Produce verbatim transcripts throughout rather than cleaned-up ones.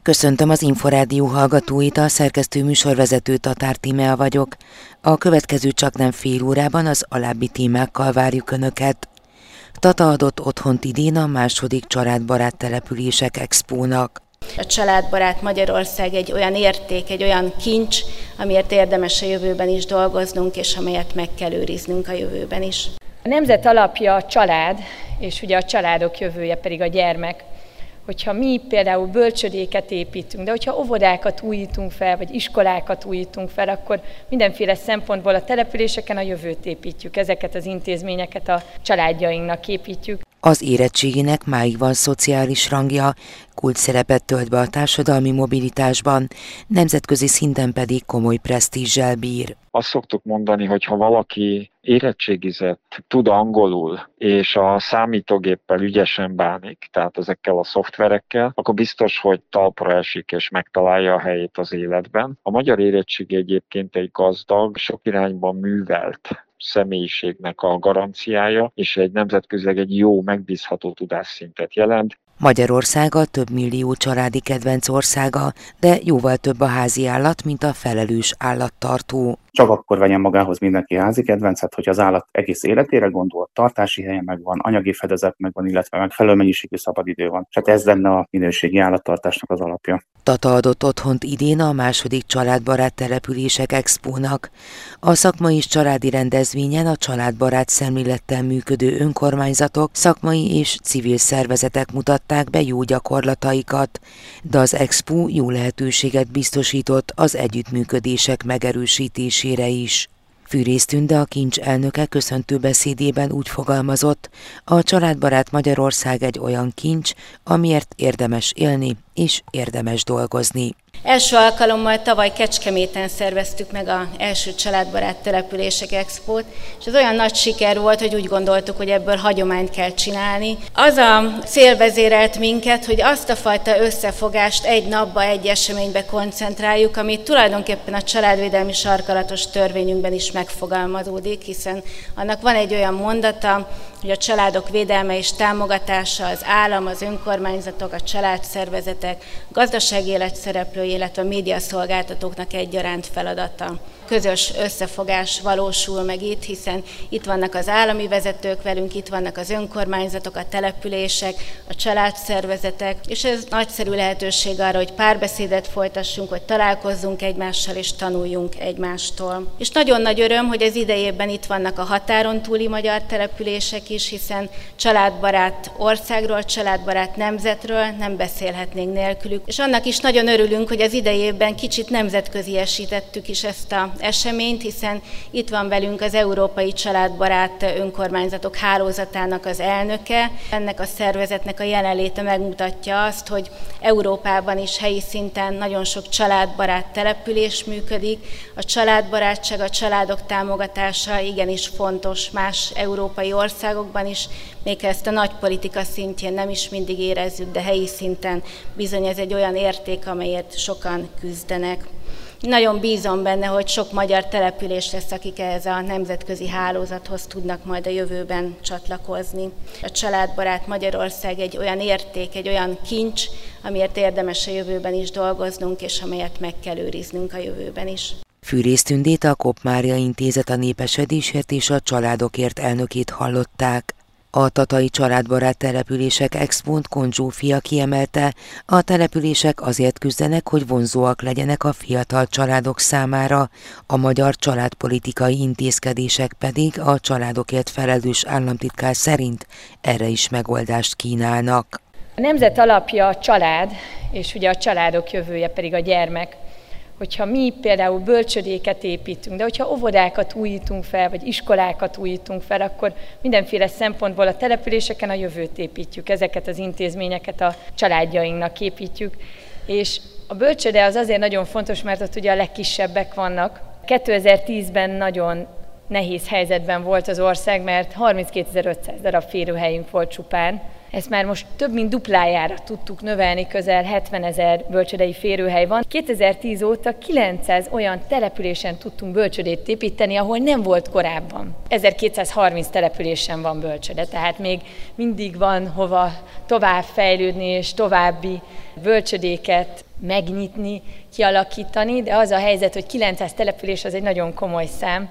Köszöntöm az Inforádió hallgatóit, a szerkesztő műsorvezető Tatár Tímea vagyok. A következő csaknem fél órában az alábbi témákkal várjuk Önöket. Tata adott otthont idén a második családbarát települések expónak. A családbarát Magyarország egy olyan érték, egy olyan kincs, amiért érdemes a jövőben is dolgoznunk, és amelyet meg kell őriznünk a jövőben is. A nemzet alapja a család, és ugye a családok jövője pedig a gyermek. Hogyha mi például bölcsödéket építünk, de hogyha óvodákat újítunk fel, vagy iskolákat újítunk fel, akkor mindenféle szempontból a településeken a jövőt építjük, ezeket az intézményeket a családjainknak építjük. Az érettségének máig van szociális rangja, kulcsszerepet tölt be a társadalmi mobilitásban, nemzetközi szinten pedig komoly presztízsel bír. Azt szoktuk mondani, hogy ha valaki érettségizett, tud angolul, és a számítógéppel ügyesen bánik, tehát ezekkel a szoftverekkel, akkor biztos, hogy talpra esik és megtalálja a helyét az életben. A magyar érettségi egyébként egy gazdag, sok irányban művelt személyiségnek a garanciája, és egy nemzetközileg egy jó, megbízható tudásszintet jelent. Magyarország a több millió családi kedvenc országa, de jóval több a házi állat, mint a felelős állattartó. Csak akkor vegyen magához mindenki házi kedvencet, hogy az állat egész életére gondol, tartási helye megvan, anyagi fedezet megvan, illetve megfelelő mennyiségű szabadidő van. Tehát ez lenne a minőségi állattartásnak az alapja. Tata adott otthont idén a második családbarát települések expónak. A szakmai és családi rendezvényen a családbarát szemlélettel működő önkormányzatok, szakmai és civil szervezetek mutatták be jó gyakorlataikat, de az expó jó lehetőséget biztosított az együttműködések megerősítésére is. Fűrész Tünde, a kincs elnöke köszöntő beszédében úgy fogalmazott, a családbarát Magyarország egy olyan kincs, amiért érdemes élni és érdemes dolgozni. Első alkalommal tavaly Kecskeméten szerveztük meg az első családbarát települések expót, és ez olyan nagy siker volt, hogy úgy gondoltuk, hogy ebből hagyományt kell csinálni. Az a cél vezérelt minket, hogy azt a fajta összefogást egy napba, egy eseménybe koncentráljuk, ami tulajdonképpen a családvédelmi sarkalatos törvényünkben is megfogalmazódik, hiszen annak van egy olyan mondata, hogy a családok védelme és támogatása, az állam, az önkormányzatok, a családszervezetek, gazdasági életszereplői, illetve a médiaszolgáltatóknak egyaránt feladata. Közös összefogás valósul meg itt, hiszen itt vannak az állami vezetők velünk, itt vannak az önkormányzatok, a települések, a családszervezetek, és ez nagyszerű lehetőség arra, hogy párbeszédet folytassunk, hogy találkozzunk egymással és tanuljunk egymástól. És nagyon nagy öröm, hogy az idejében itt vannak a határon túli magyar települések is, hiszen családbarát országról, családbarát nemzetről nem beszélhetnénk nélkülük. És annak is nagyon örülünk, hogy az idejében kicsit nemzetköziesítettük is ezt a eseményt, hiszen itt van velünk az Európai Családbarát Önkormányzatok Hálózatának az elnöke. Ennek a szervezetnek a jelenléte megmutatja azt, hogy Európában is helyi szinten nagyon sok családbarát település működik. A családbarátság, a családok támogatása igenis fontos más európai országokban is, még ezt a nagy politika szintjén nem is mindig érezzük, de helyi szinten bizony ez egy olyan érték, amelyért sokan küzdenek. Nagyon bízom benne, hogy sok magyar település lesz, akik ehhez a nemzetközi hálózathoz tudnak majd a jövőben csatlakozni. A családbarát Magyarország egy olyan érték, egy olyan kincs, amiért érdemes a jövőben is dolgoznunk, és amelyet meg kell őriznünk a jövőben is. Fűrész Tündét, a Kopp Mária Intézet a népesedésért és a családokért elnökét hallották. A tatai családbarát települések expónt Kont Zsófia kiemelte, a települések azért küzdenek, hogy vonzóak legyenek a fiatal családok számára, a magyar családpolitikai intézkedések pedig a családokért felelős államtitkár szerint erre is megoldást kínálnak. A nemzet alapja a család, és ugye a családok jövője pedig a gyermek. Hogyha mi például bölcsödéket építünk, de hogyha óvodákat újítunk fel, vagy iskolákat újítunk fel, akkor mindenféle szempontból a településeken a jövőt építjük, ezeket az intézményeket a családjainknak építjük. És a bölcsöde az azért nagyon fontos, mert ott ugye a legkisebbek vannak. kétezer-tízben nagyon nehéz helyzetben volt az ország, mert harminckétezer-ötszáz darab férőhelyünk volt csupán. Ezt már most több mint duplájára tudtuk növelni, közel hetvenezer bölcsödei férőhely van. kétezer-tíz óta kilencszáz olyan településen tudtunk bölcsödét építeni, ahol nem volt korábban. ezerkétszázharminc településen van bölcsöde, tehát még mindig van hova tovább fejlődni és további bölcsödéket megnyitni, kialakítani, de az a helyzet, hogy kilencszáz település az egy nagyon komoly szám,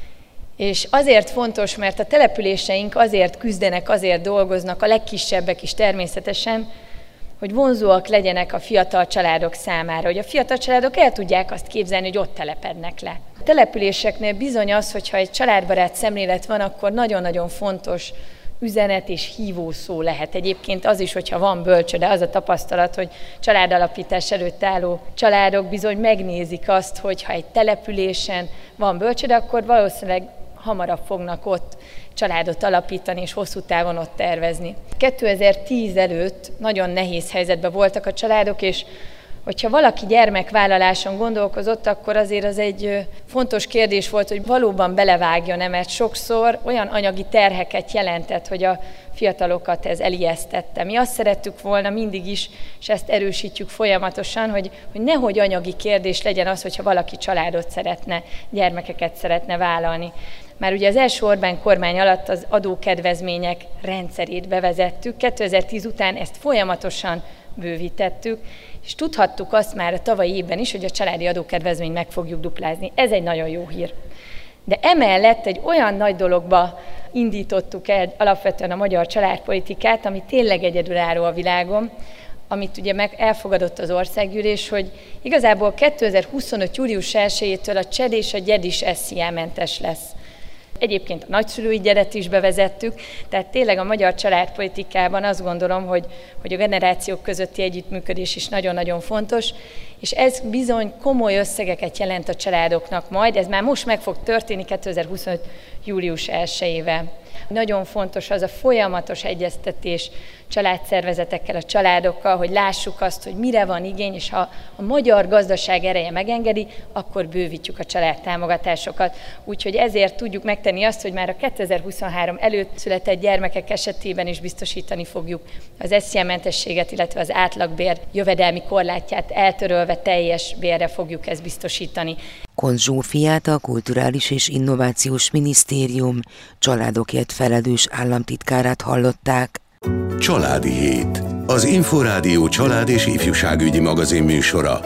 és azért fontos, mert a településeink azért küzdenek, azért dolgoznak, a legkisebbek is természetesen, hogy vonzóak legyenek a fiatal családok számára, hogy a fiatal családok el tudják azt képzelni, hogy ott telepednek le. A településeknél bizony az, hogyha egy családbarát szemlélet van, akkor nagyon-nagyon fontos üzenet és hívószó lehet. Egyébként az is, hogyha van bölcsőde, az a tapasztalat, hogy családalapítás előtt álló családok bizony megnézik azt, hogy ha egy településen van bölcsőde, akkor valószínűleg hamarabb fognak ott családot alapítani és hosszú távon ott tervezni. kétezer-tíz előtt nagyon nehéz helyzetben voltak a családok, és hogyha valaki gyermekvállaláson gondolkozott, akkor azért az egy fontos kérdés volt, hogy valóban belevágjon-e, mert sokszor olyan anyagi terheket jelentett, hogy a fiatalokat ez elijesztette. Mi azt szerettük volna mindig is, és ezt erősítjük folyamatosan, hogy, hogy nehogy anyagi kérdés legyen az, hogyha valaki családot szeretne, gyermekeket szeretne vállalni. Már ugye az első Orbán kormány alatt az adókedvezmények rendszerét bevezettük, kétezer-tíz után ezt folyamatosan bővítettük, és tudhattuk azt már a tavalyi évben is, hogy a családi adókedvezményt meg fogjuk duplázni. Ez egy nagyon jó hír. De emellett egy olyan nagy dologba indítottuk el alapvetően a magyar családpolitikát, ami tényleg egyedülálló a világon, amit ugye meg elfogadott az országgyűlés, hogy igazából kétezer-huszonöt július elsejétől a cseléd és a gyed is es zé á-mentes lesz. Egyébként a nagyszülői gyedet is bevezettük, tehát tényleg a magyar családpolitikában azt gondolom, hogy, hogy a generációk közötti együttműködés is nagyon-nagyon fontos, és ez bizony komoly összegeket jelent a családoknak majd, ez már most meg fog történni kétezer-huszonöt július elsejével. Nagyon fontos az a folyamatos egyeztetés családszervezetekkel, a családokkal, hogy lássuk azt, hogy mire van igény, és ha a magyar gazdaság ereje megengedi, akkor bővítjük a családtámogatásokat. Úgyhogy ezért tudjuk megtenni azt, hogy már a kétezer-huszonhárom előtt született gyermekek esetében is biztosítani fogjuk az es zé á-mentességet, illetve az átlagbér jövedelmi korlátját eltörölve teljes bérre fogjuk ezt biztosítani. Koncz Zsófiát, a Kulturális és Innovációs Minisztérium családokért felelős államtitkárát hallották. Családi Hét. Az Inforádió család- és ifjúságügyi magazin műsora.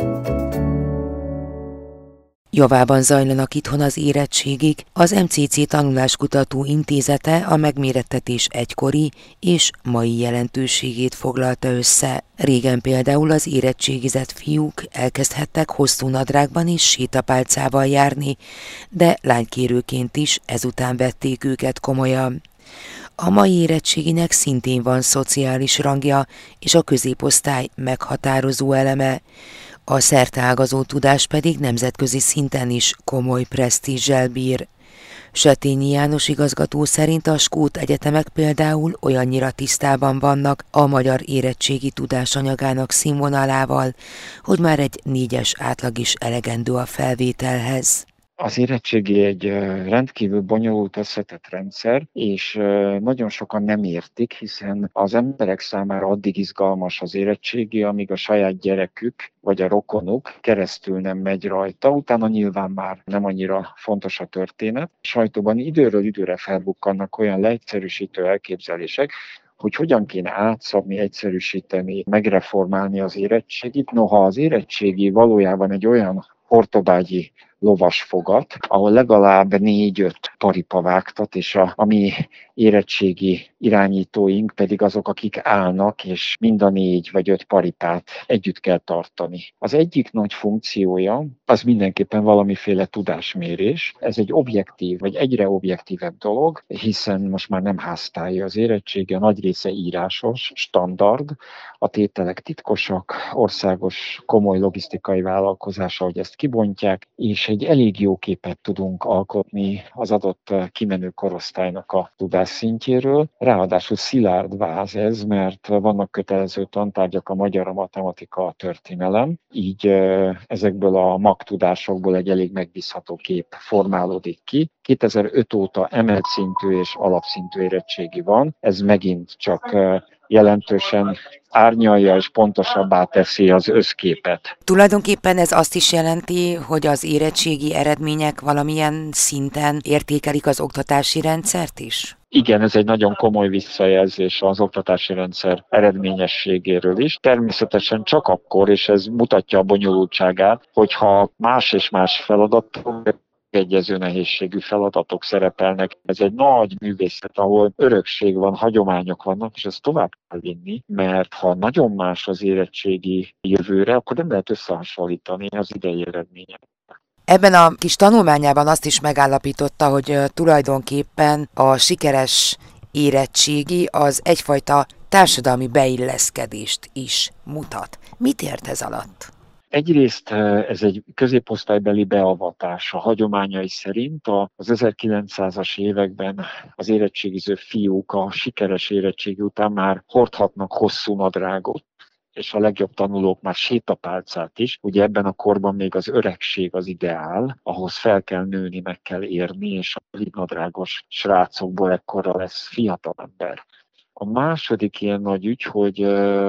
Javában zajlanak itthon az érettségik, az em cé cé Tanuláskutató Intézete a megmérettetés egykori és mai jelentőségét foglalta össze. Régen például az érettségizett fiúk elkezdhettek hosszú nadrágban és sétapálcával járni, de lánykérőként is ezután vették őket komolyan. A mai érettséginek szintén van szociális rangja, és a középosztály meghatározó eleme. A szerteágazó tudás pedig nemzetközi szinten is komoly presztízsel bír. Setényi János igazgató szerint a skót egyetemek például olyannyira tisztában vannak a magyar érettségi tudásanyagának színvonalával, hogy már egy négyes átlag is elegendő a felvételhez. Az érettségi egy rendkívül bonyolult összetett rendszer, és nagyon sokan nem értik, hiszen az emberek számára addig izgalmas az érettségi, amíg a saját gyerekük vagy a rokonuk keresztül nem megy rajta, utána nyilván már nem annyira fontos a történet. A sajtóban időről időre felbukkannak olyan leegyszerűsítő elképzelések, hogy hogyan kéne átszabni, egyszerűsíteni, megreformálni az érettségit. Noha az érettségi valójában egy olyan ortobágyi lovasfogat, ahol legalább négy-öt paripa vágtat, és a, a mi érettségi irányítóink pedig azok, akik állnak, és mind a négy vagy öt paripát együtt kell tartani. Az egyik nagy funkciója az mindenképpen valamiféle tudásmérés. Ez egy objektív, vagy egyre objektívebb dolog, hiszen most már nem háztálja az érettségi, a nagy része írásos, standard, a tételek titkosak, országos komoly logisztikai vállalkozás, ahogy ezt kibontják, és egy elég jó képet tudunk alkotni az adott kimenő korosztálynak a tudásszintjéről. Ráadásul szilárd váz ez, mert vannak kötelező tantárgyak, a magyar, a matematika, a történelem, így ezekből a magtudásokból egy elég megbízható kép formálódik ki. kétezer-öt óta emelt szintű és alapszintű érettségi van, ez megint csak jelentősen árnyalja és pontosabbá teszi az összképet. Tulajdonképpen ez azt is jelenti, hogy az érettségi eredmények valamilyen szinten értékelik az oktatási rendszert is? Igen, ez egy nagyon komoly visszajelzés az oktatási rendszer eredményességéről is. Természetesen csak akkor, és ez mutatja a bonyolultságát, hogyha más és más feladatok, egyező nehézségű feladatok szerepelnek. Ez egy nagy művészet, ahol örökség van, hagyományok vannak, és ezt tovább kell vinni, mert ha nagyon más az érettségi jövőre, akkor nem lehet összehasonlítani az idei eredményeket. Ebben a kis tanulmányában azt is megállapította, hogy tulajdonképpen a sikeres érettségi az egyfajta társadalmi beilleszkedést is mutat. Mit ért ez alatt? Egyrészt ez egy középosztálybeli beavatás a hagyományai szerint. Az ezerkilencszázas években az érettségiző fiúk a sikeres érettségi után már hordhatnak hosszú nadrágot, és a legjobb tanulók már sétapálcát is. Ugye ebben a korban még az öregség az ideál, ahhoz fel kell nőni, meg kell érni, és a nadrágos srácokból ekkora lesz fiatalember. A második ilyen nagy ügy, hogy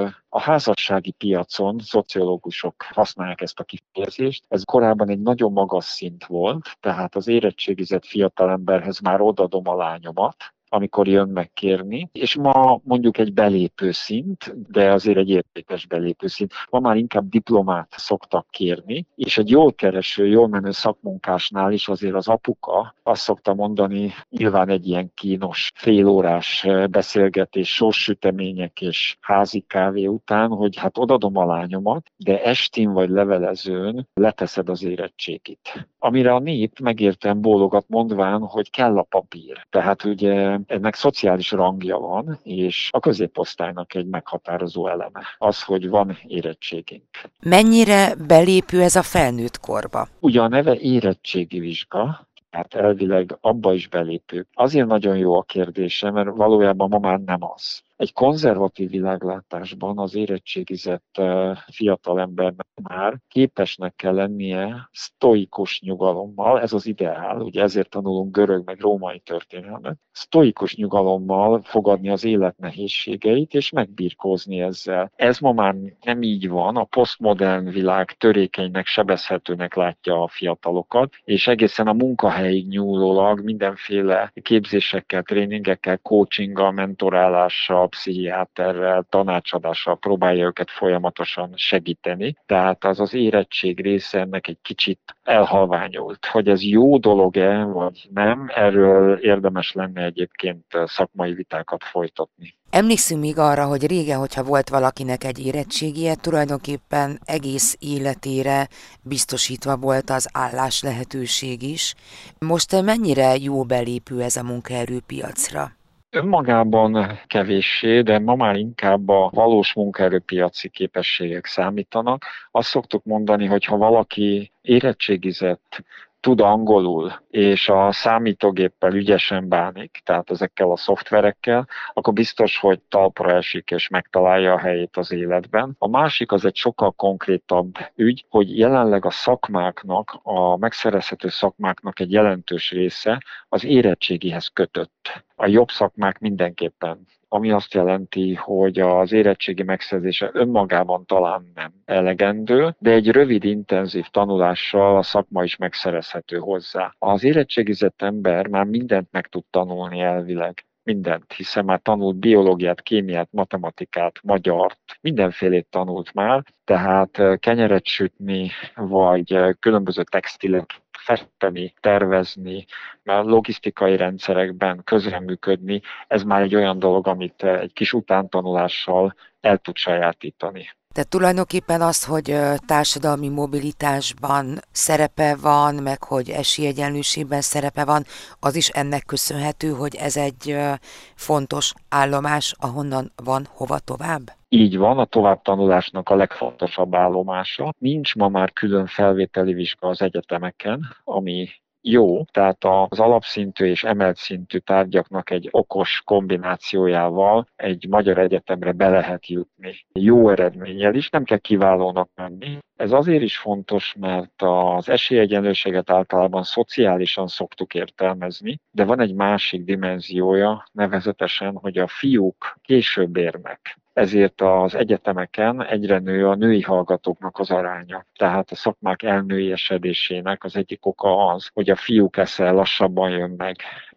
a házassági piacon szociológusok használják ezt a kifejezést. Ez korábban egy nagyon magas szint volt, tehát az érettségizett fiatalemberhez már odadom a lányomat, amikor jön megkérni, és ma mondjuk egy belépő szint, de azért egy értékes belépő szint. Ma már inkább diplomát szoktak kérni, és egy jól kereső, jól menő szakmunkásnál is azért az apuka azt szokta mondani, nyilván egy ilyen kínos félórás beszélgetés, sorssütemények és házi kávé után, hogy hát odadom a lányomat, de estin vagy levelezőn leteszed az érettségit. Amire a nép megérten bólogat, mondván, hogy kell a papír. Tehát ugye ennek szociális rangja van, és a középosztálynak egy meghatározó eleme. Az, hogy van érettségünk. Mennyire belépő ez a felnőtt korba? Ugye a neve érettségi vizsga, hát elvileg abba is belépő. Azért nagyon jó a kérdése, mert valójában ma már nem az. Egy konzervatív világlátásban az érettségizett fiatalembernek már képesnek kell lennie sztoikus nyugalommal, ez az ideál, ugye ezért tanulunk görög meg római történelmet, sztoikus nyugalommal fogadni az élet nehézségeit és megbirkózni ezzel. Ez ma már nem így van, a posztmodern világ törékenynek, sebezhetőnek látja a fiatalokat, és egészen a munkahelyig nyúlólag mindenféle képzésekkel, tréningekkel, coachinggal, mentorálással, pszichiáterrel, tanácsadással próbálja őket folyamatosan segíteni. Tehát az az érettség része ennek egy kicsit elhalványult. Hogy ez jó dolog-e, vagy nem, erről érdemes lenne egyébként szakmai vitákat folytatni. Emlékszünk még arra, hogy régen, hogyha volt valakinek egy érettségie, tulajdonképpen egész életére biztosítva volt az állás lehetőség is. Most mennyire jó belépő ez a munkaerőpiacra? Önmagában kevéssé, de ma már inkább a valós munkaerőpiaci képességek számítanak. Azt szoktuk mondani, hogy ha valaki érettségizett, tud angolul, és a számítógéppel ügyesen bánik, tehát ezekkel a szoftverekkel, akkor biztos, hogy talpra esik és megtalálja a helyét az életben. A másik az egy sokkal konkrétabb ügy, hogy jelenleg a szakmáknak, a megszerezhető szakmáknak egy jelentős része az érettségihez kötött. A jobb szakmák mindenképpen, ami azt jelenti, hogy az érettségi megszerzése önmagában talán nem elegendő, de egy rövid, intenzív tanulással a szakma is megszerezhető hozzá. Az érettségizett ember már mindent meg tud tanulni elvileg. Mindent, hiszen már tanult biológiát, kémiát, matematikát, magyart, mindenfélét tanult már, tehát kenyeret sütni, vagy különböző textilek festeni, tervezni, mert logisztikai rendszerekben közreműködni, ez már egy olyan dolog, amit egy kis utántanulással el tud sajátítani. Tehát tulajdonképpen az, hogy társadalmi mobilitásban szerepe van, meg hogy esélyegyenlőségben szerepe van, az is ennek köszönhető, hogy ez egy fontos állomás, ahonnan van hova tovább? Így van, a továbbtanulásnak a legfontosabb állomása. Nincs ma már külön felvételi vizsga az egyetemeken, ami jó, tehát az alapszintű és emelt szintű tárgyaknak egy okos kombinációjával egy magyar egyetemre be lehet jutni. Jó eredménnyel is, nem kell kiválónak menni. Ez azért is fontos, mert az esélyegyenlőséget általában szociálisan szoktuk értelmezni, de van egy másik dimenziója, nevezetesen, hogy a fiúk később érnek. Ezért az egyetemeken egyre nő a női hallgatóknak az aránya. Tehát a szakmák elnőiesedésének az egyik oka az, hogy a fiúk esze lassabban jönnek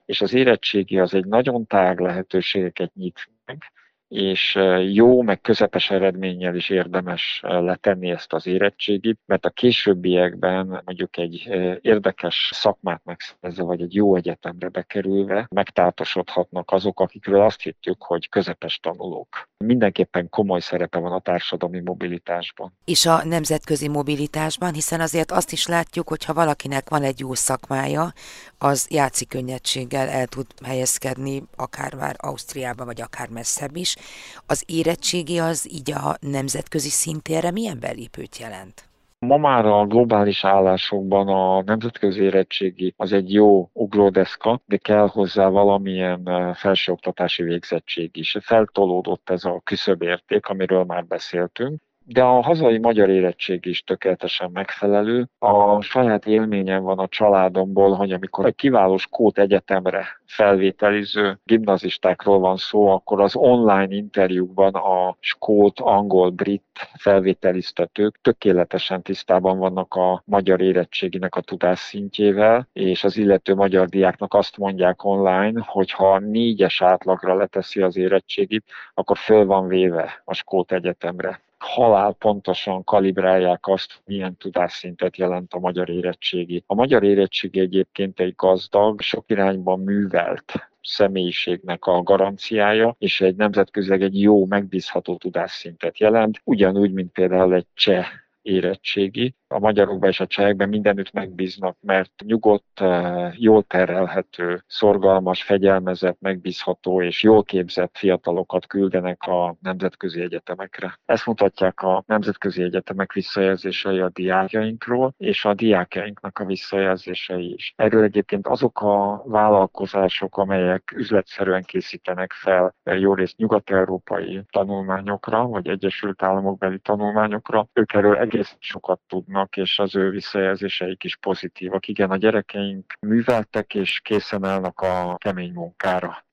és az érettségi az egy nagyon tág lehetőségeket nyit meg, és jó, meg közepes eredménnyel is érdemes letenni ezt az érettségit, mert a későbbiekben mondjuk egy érdekes szakmát megszerezve, vagy egy jó egyetemre bekerülve megtátosodhatnak azok, akikről azt hittük, hogy közepes tanulók. Mindenképpen komoly szerepe van a társadalmi mobilitásban. És a nemzetközi mobilitásban, hiszen azért azt is látjuk, hogy ha valakinek van egy jó szakmája, az játszik könnyedséggel el tud helyezkedni, akár már Ausztriába, vagy akár messzebb is. Az érettségi az így a nemzetközi szintérre milyen belépőt jelent? Ma már a globális állásokban a nemzetközi érettségi az egy jó ugródeszka, de kell hozzá valamilyen felsőoktatási végzettség is. Feltolódott ez a küszöbérték, amiről már beszéltünk. De a hazai magyar érettség is tökéletesen megfelelő. A saját élményem van a családomból, hogy amikor egy kiváló skót egyetemre felvételiző gimnazistákról van szó, akkor az online interjúkban a skót, angol, brit felvételiztetők tökéletesen tisztában vannak a magyar érettséginek a tudásszintjével, és az illető magyar diáknak azt mondják online, hogy ha négyes átlagra leteszi az érettségit, akkor föl van véve a skót egyetemre. Halál pontosan kalibrálják azt, milyen tudásszintet jelent a magyar érettségi. A magyar érettségi egyébként egy gazdag, sok irányban művelt személyiségnek a garanciája, és egy nemzetközileg egy jó, megbízható tudásszintet jelent, ugyanúgy, mint például egy cseh érettségi. A magyarokban és a csehekben mindenütt megbíznak, mert nyugodt, jól terelhető, szorgalmas, fegyelmezett, megbízható és jól képzett fiatalokat küldenek a nemzetközi egyetemekre. Ezt mutatják a nemzetközi egyetemek visszajelzései a diákjainkról, és a diákjainknak a visszajelzései is. Erről egyébként azok a vállalkozások, amelyek üzletszerűen készítenek fel jó részt nyugat-európai tanulmányokra, vagy Egyesült Államokbeli tanulmányokra, ők erről egész sokat tudnak, és az ő visszajelzéseik is pozitívak. Igen, a gyerekeink műveltek és készen állnak a kemény munkára.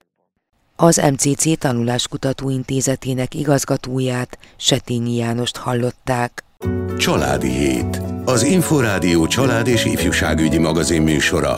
Az em cé cé Tanuláskutató Intézetének igazgatóját, Setényi Jánost hallották. Családi Hét. Az Inforádió család és ifjúságügyi magazin műsora.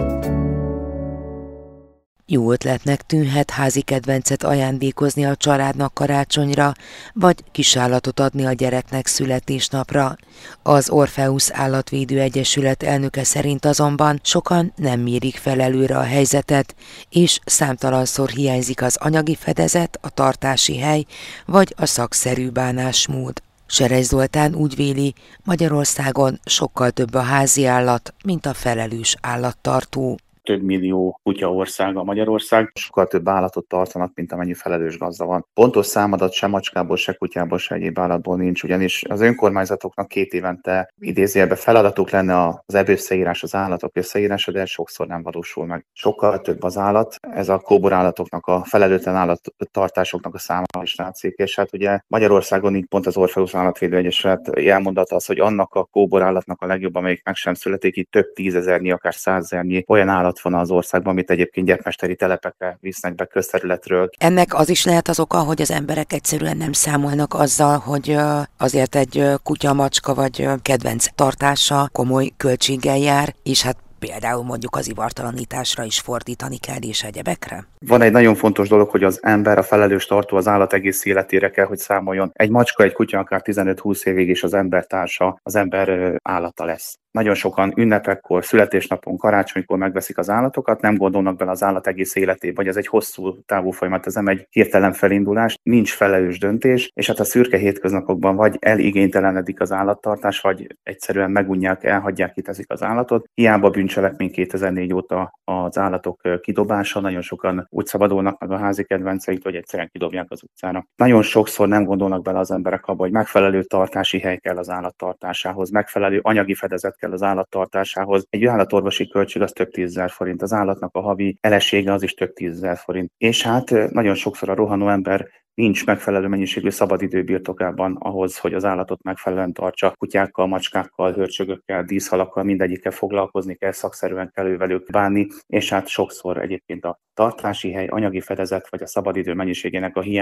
Jó ötletnek tűnhet házi kedvencet ajándékozni a családnak karácsonyra, vagy kisállatot adni a gyereknek születésnapra. Az Orpheus Állatvédő Egyesület elnöke szerint azonban sokan nem mérik fel előre a helyzetet, és számtalanszor hiányzik az anyagi fedezet, a tartási hely, vagy a szakszerű bánásmód. Serej Zoltán úgy véli, Magyarországon sokkal több a házi állat, mint a felelős állattartó. Több millió kutya országa Magyarország, sokkal több állatot tartanak, mint amennyi felelős gazda van. Pontos számadat se macskából, se kutyából, se egyéb állatból nincs, ugyanis az önkormányzatoknak két évente idézőjelben feladatuk lenne az ebőszeírás, az állatok összeírása, de sokszor nem valósul meg. Sokkal több az állat, ez a kóborállatoknak, a felelőtlen állattartásoknak a száma is látszik, és hát ugye Magyarországon így pont az Orpheus Állatvédő Egyesület elmondata az, hogy annak a kóborállatnak a legjobb, amelyik meg sem születik, itt több tízezernyi, akár százezernyi olyan állat van az országban, amit egyébként gyepmesteri telepekre visznek be közterületről. Ennek az is lehet az oka, hogy az emberek egyszerűen nem számolnak azzal, hogy azért egy kutya, macska vagy kedvenc tartása komoly költséggel jár, és hát például mondjuk az ivartalanításra is fordítani kell, és egyebekre? Van egy nagyon fontos dolog, hogy az ember, a felelős tartó az állat egész életére kell, hogy számoljon. Egy macska, egy kutya akár tizenöt-húsz évig is az ember társa, az ember állata lesz. Nagyon sokan ünnepekkor, születésnapon, karácsonykor megveszik az állatokat, nem gondolnak bele az állat egész életébe, vagy ez egy hosszú távú folyamat, ez nem egy hirtelen felindulás, nincs felelős döntés, és hát a szürke hétköznapokban vagy eligénytelenedik az állattartás, vagy egyszerűen megunják, elhagyják, kiteszik az állatot. Hiába bűncselekmény kétezer-négy óta az állatok kidobása, nagyon sokan úgy szabadulnak meg a házi kedvenceik, hogy egyszerűen kidobják az utcára. Nagyon sokszor nem gondolnak bele az emberek abba, hogy megfelelő tartási hely kell az állattartásához, megfelelő anyagi fedezet kell az állattartásához. Egy állatorvosi költség az több tízezer forint, az állatnak a havi elesége az is több tízezer forint. És hát nagyon sokszor a rohanó ember nincs megfelelő mennyiségű szabadidő birtokában ahhoz, hogy az állatot megfelelően tartsa. Kutyákkal, macskákkal, hörcsögökkel, díszhalakkal, mindegyikkel foglalkozni kell, szakszerűen kell ővelük bánni, és hát sokszor egyébként a tartási hely, anyagi fedezet vagy a szabadidő mennyiségének a hiánya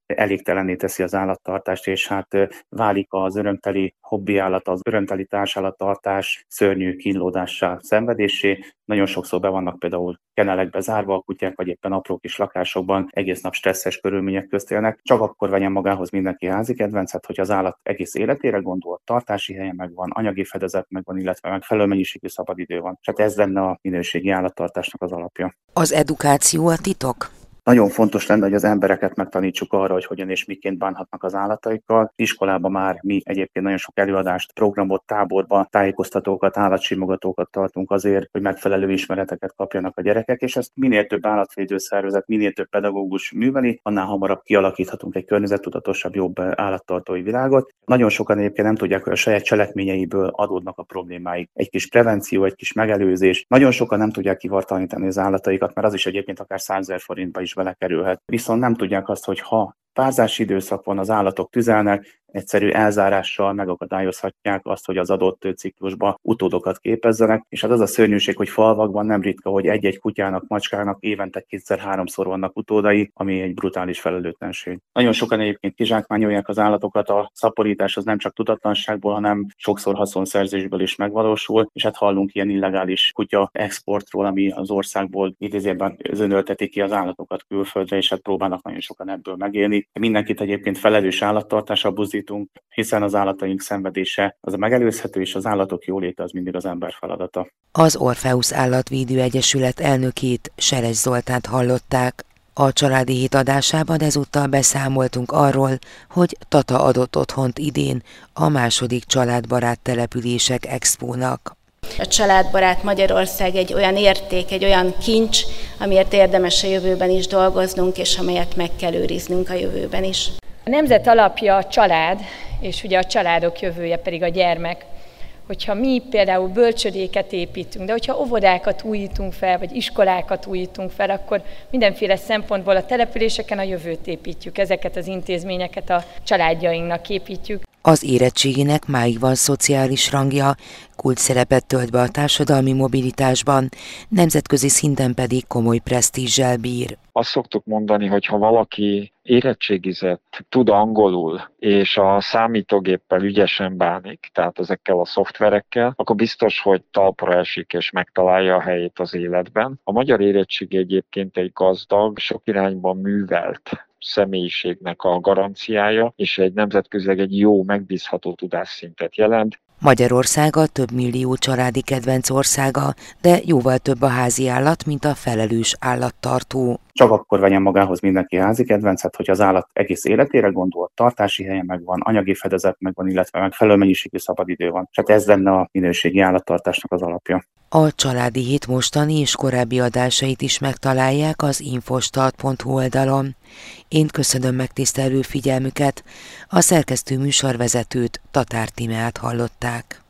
elégtelenné teszi az állattartást, és hát válik az örömteli hobbiállat, az örömteli társállattartás szörnyű kínlódássá, szenvedésé. Nagyon sokszor be vannak például kenelekbe zárva a kutyák, vagy éppen apró kis lakásokban egész nap stresszes körülmények közt élnek. Csak akkor vegyen magához mindenki házi kedvencet, hogy az állat egész életére gondol, tartási helye megvan, anyagi fedezet megvan, illetve megfelelő mennyiségű szabadidő van. És hát ez lenne a minőségi állattartásnak az alapja. Az edukáció a titok? Nagyon fontos lenne, hogy az embereket megtanítsuk arra, hogy hogyan és miként bánhatnak az állataikkal. Iskolában már mi egyébként nagyon sok előadást, programot, táborban, tájékoztatókat, állatsimogatókat tartunk azért, hogy megfelelő ismereteket kapjanak a gyerekek, és ezt minél több állatvédőszervezet, minél több pedagógus műveli, annál hamarabb kialakíthatunk egy környezettudatosabb, jobb állattartói világot. Nagyon sokan egyébként nem tudják, hogy a saját cselekményeiből adódnak a problémáik. Egy kis prevenció, egy kis megelőzés. Nagyon sokan nem tudják kivartalanítani az állataikat, mert az is egyébként akár százezer forintba is belekerülhet. Viszont nem tudják azt, hogy ha párzási időszak van, az állatok tüzelnek, egyszerű elzárással megakadályozhatják azt, hogy az adott ciklusba utódokat képezzenek, és hát az a szörnyűség, hogy falvakban nem ritka, hogy egy-egy kutyának, macskának évente kétszer-háromszor vannak utódai, ami egy brutális felelőtlenség. Nagyon sokan egyébként kizsákmányolják az állatokat, a szaporítás az nem csak tudatlanságból, hanem sokszor haszonszerzésből is megvalósul, és hát hallunk ilyen illegális kutya exportról, ami az országból idézőben zönölteti ki az állatokat külföldre, és hát próbálnak nagyon sokan ebből megélni. Mindenkit egyébként felelős állattartásra buzdítunk, hiszen az állataink szenvedése az a megelőzhető, és az állatok jóléte az mindig az ember feladata. Az Orpheus Állatvédő Egyesület elnökét, Seres Zoltánt hallották. A Családi Hét adásában ezúttal beszámoltunk arról, hogy Tata adott otthont idén a második családbarát települések expónak. A családbarát Magyarország egy olyan érték, egy olyan kincs, amiért érdemes a jövőben is dolgoznunk, és amelyet meg kell őriznünk a jövőben is. A nemzet alapja a család, és ugye a családok jövője pedig a gyermek. Hogyha mi például bölcsödéket építünk, de hogyha óvodákat újítunk fel, vagy iskolákat újítunk fel, akkor mindenféle szempontból a településeken a jövőt építjük, ezeket az intézményeket a családjainknak építjük. Az érettséginek máig van szociális rangja, kulcsszerepet tölt be a társadalmi mobilitásban, nemzetközi szinten pedig komoly presztízsel bír. Azt szoktuk mondani, hogy ha valaki érettségizett, tud angolul, és a számítógéppel ügyesen bánik, tehát ezekkel a szoftverekkel, akkor biztos, hogy talpra esik és megtalálja a helyét az életben. A magyar érettségi egyébként egy gazdag, sok irányban művelt személyiségnek a garanciája, és egy nemzetközileg egy jó, megbízható tudásszintet jelent. Magyarország a több millió családi kedvenc országa, de jóval több a házi állat, mint a felelős állattartó. Csak akkor vegyen magához mindenki házi kedvencet, hogy az állat egész életére gondol, tartási helye megvan, anyagi fedezet megvan, illetve megfelelő mennyiségű szabadidő van. És hát ez lenne a minőségi állattartásnak az alapja. A Családi Hét mostani és korábbi adásait is megtalálják az infostart pont hu oldalon. Én köszönöm megtisztelő figyelmüket, a szerkesztő műsorvezetőt, Tatár Tímeát hallották.